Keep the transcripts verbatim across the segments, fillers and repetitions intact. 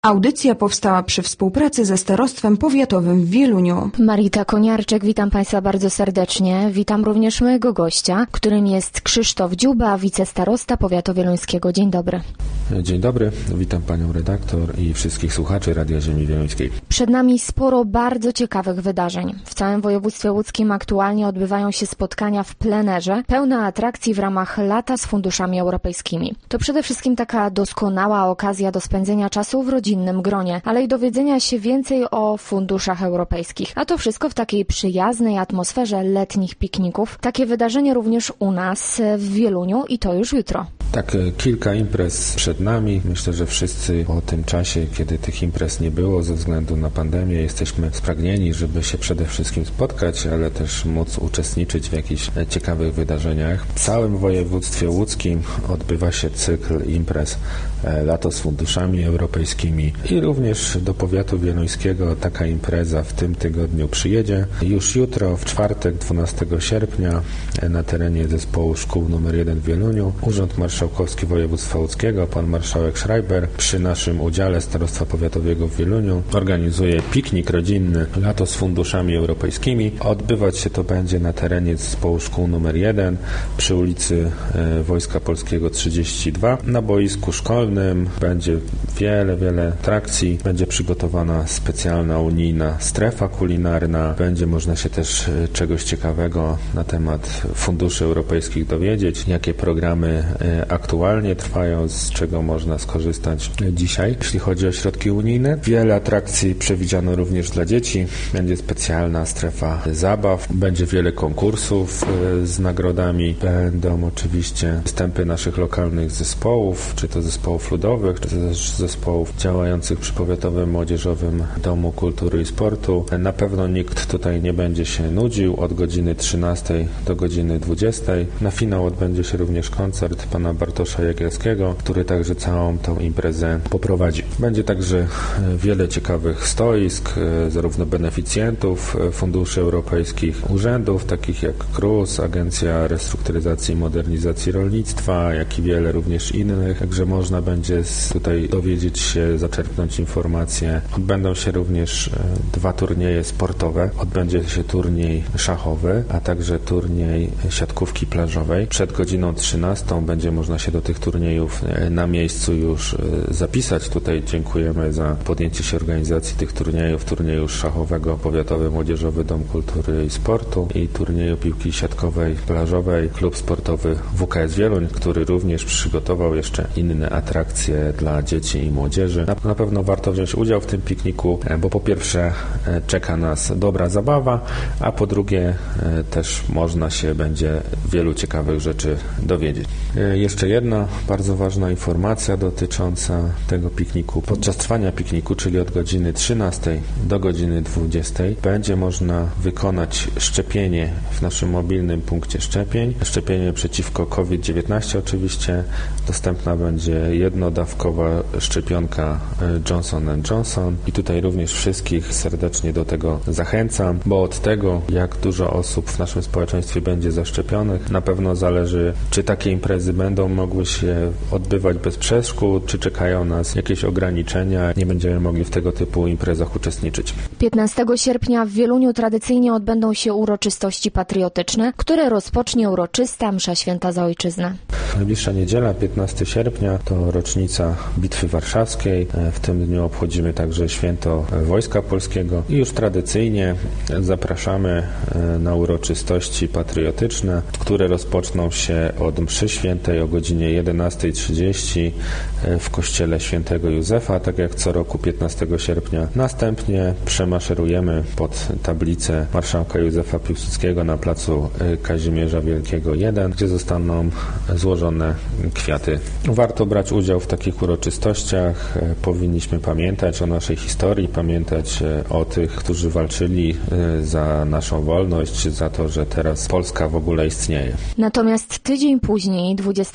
Audycja powstała przy współpracy ze Starostwem Powiatowym w Wieluniu. Marita Koniarczyk, witam Państwa bardzo serdecznie. Witam również mojego gościa, którym jest Krzysztof Dziuba, wicestarosta powiatu wieluńskiego. Dzień dobry. Dzień dobry, witam Panią redaktor i wszystkich słuchaczy Radia Ziemi Wieluńskiej. Przed nami sporo bardzo ciekawych wydarzeń. W całym województwie łódzkim aktualnie odbywają się spotkania w plenerze, pełne atrakcji w ramach lata z funduszami europejskimi. To przede wszystkim taka doskonała okazja do spędzenia czasu w rodzinnym gronie, ale i dowiedzenia się więcej o funduszach europejskich. A to wszystko w takiej przyjaznej atmosferze letnich pikników. Takie wydarzenie również u nas w Wieluniu i to już jutro. Tak, kilka imprez przed nami. Myślę, że wszyscy po tym czasie, kiedy tych imprez nie było ze względu na pandemię, jesteśmy spragnieni, żeby się przede wszystkim spotkać, ale też móc uczestniczyć w jakichś ciekawych wydarzeniach. W całym województwie łódzkim odbywa się cykl imprez Lato z funduszami europejskimi i również do powiatu wieluńskiego taka impreza w tym tygodniu przyjedzie. Już jutro, w czwartek, dwunastego sierpnia, na terenie zespołu szkół numer jeden w Wieluniu Urząd Marszałkowski Województwa Łódzkiego, pan marszałek Schreiber, przy naszym udziale Starostwa Powiatowego w Wieluniu organizuje piknik rodzinny Lato z funduszami europejskimi. Odbywać się to będzie na terenie zespołu szkół numer jeden przy ulicy Wojska Polskiego trzydzieści dwa. Na boisku szkolnym będzie wiele, wiele atrakcji. Będzie przygotowana specjalna unijna strefa kulinarna. Będzie można się też czegoś ciekawego na temat funduszy europejskich dowiedzieć, jakie programy aktualnie trwają, z czego można skorzystać dzisiaj, jeśli chodzi o środki unijne. Wiele atrakcji przewidziano również dla dzieci. Będzie specjalna strefa zabaw. Będzie wiele konkursów z nagrodami. Będą oczywiście występy naszych lokalnych zespołów, czy to zespołów ludowych, czy też zespołów działających przy Powiatowym Młodzieżowym Domu Kultury i Sportu. Na pewno nikt tutaj nie będzie się nudził od godziny trzynastej do godziny dwudziestej. Na finał odbędzie się również koncert pana Bartosza Jagielskiego, który także całą tą imprezę poprowadzi. Będzie także wiele ciekawych stoisk, zarówno beneficjentów funduszy europejskich, urzędów, takich jak K R U S, Agencja Restrukturyzacji i Modernizacji Rolnictwa, jak i wiele również innych, także można będzie tutaj dowiedzieć się, zaczerpnąć informacje. Odbędą się również dwa turnieje sportowe. Odbędzie się turniej szachowy, a także turniej siatkówki plażowej. Przed godziną trzynastą będzie można się do tych turniejów na miejscu już zapisać. Tutaj dziękujemy za podjęcie się organizacji tych turniejów, turnieju szachowego Powiatowy Młodzieżowy Dom Kultury i Sportu i turnieju piłki siatkowej plażowej Klub Sportowy W K S Wieluń, który również przygotował jeszcze inne atrakcje dla dzieci i młodzieży. Na, na pewno warto wziąć udział w tym pikniku, bo po pierwsze czeka nas dobra zabawa, a po drugie też można się będzie wielu ciekawych rzeczy dowiedzieć. Jeszcze jedna bardzo ważna informacja dotycząca tego pikniku. Podczas trwania pikniku, czyli od godziny trzynastej do godziny dwudziestej, będzie można wykonać szczepienie w naszym mobilnym punkcie szczepień. Szczepienie przeciwko COVID dziewiętnaście oczywiście. Dostępna będzie jednodawkowa szczepionka Johnson and Johnson i tutaj również wszystkich serdecznie do tego zachęcam, bo od tego, jak dużo osób w naszym społeczeństwie będzie zaszczepionych, na pewno zależy, czy takie imprezy będą mogły się odbywać bez przeszkód, czy czekają nas jakieś ograniczenia, nie będziemy mogli w tego typu imprezach uczestniczyć. piętnastego sierpnia w Wieluniu tradycyjnie odbędą się uroczystości patriotyczne, które rozpocznie uroczysta msza święta za ojczyznę. Najbliższa niedziela, piętnastego sierpnia, to rocznica Bitwy Warszawskiej. W tym dniu obchodzimy także święto Wojska Polskiego i już tradycyjnie zapraszamy na uroczystości patriotyczne, które rozpoczną się od mszy świętej o godzinie jedenastej trzydzieści w kościele świętego Józefa, tak jak co roku piętnastego sierpnia. Następnie przemaszerujemy pod tablicę marszałka Józefa Piłsudskiego na placu Kazimierza Wielkiego jeden, gdzie zostaną złożone kwiaty. Warto brać udział w takich uroczystościach. Powinniśmy pamiętać o naszej historii, pamiętać o tych, którzy walczyli za naszą wolność, za to, że teraz Polska w ogóle istnieje. Natomiast tydzień później, dwudziestego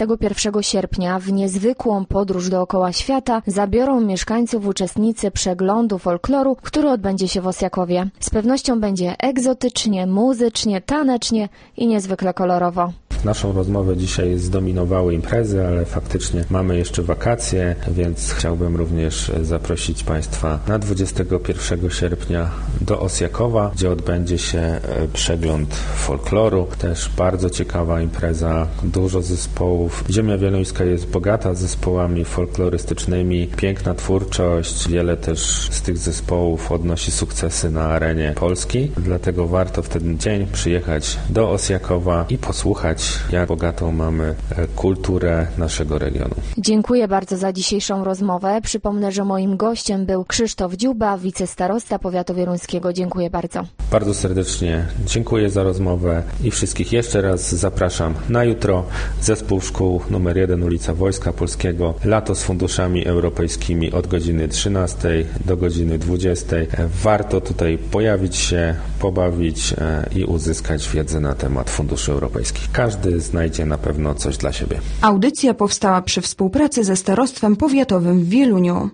dwudziestego pierwszego sierpnia w niezwykłą podróż dookoła świata zabiorą mieszkańców uczestnicy przeglądu folkloru, który odbędzie się w Osjakowie. Z pewnością będzie egzotycznie, muzycznie, tanecznie i niezwykle kolorowo. Naszą rozmowę dzisiaj zdominowały imprezy, ale faktycznie mamy jeszcze wakacje, więc chciałbym również zaprosić Państwa na dwudziestego pierwszego sierpnia do Osjakowa, gdzie odbędzie się przegląd folkloru. Też bardzo ciekawa impreza, dużo zespołów. Ziemia Wieluńska jest bogata zespołami folklorystycznymi, piękna twórczość, wiele też z tych zespołów odnosi sukcesy na arenie Polski, dlatego warto w ten dzień przyjechać do Osjakowa i posłuchać, jak bogatą mamy kulturę naszego regionu. Dziękuję bardzo za dzisiejszą rozmowę. Przypomnę, że moim gościem był Krzysztof Dziuba, wicestarosta powiatu wieluńskiego. Dziękuję bardzo. Bardzo serdecznie dziękuję za rozmowę i wszystkich jeszcze raz zapraszam na jutro. Zespół Szkół numer jeden, ulica Wojska Polskiego. Lato z funduszami europejskimi od godziny trzynastej do godziny dwudziestej. Warto tutaj pojawić się, pobawić i uzyskać wiedzę na temat funduszy europejskich. Każdy znajdzie na pewno coś dla siebie. Audycja powstała przy współpracy ze Starostwem Powiatowym w Wieluniu.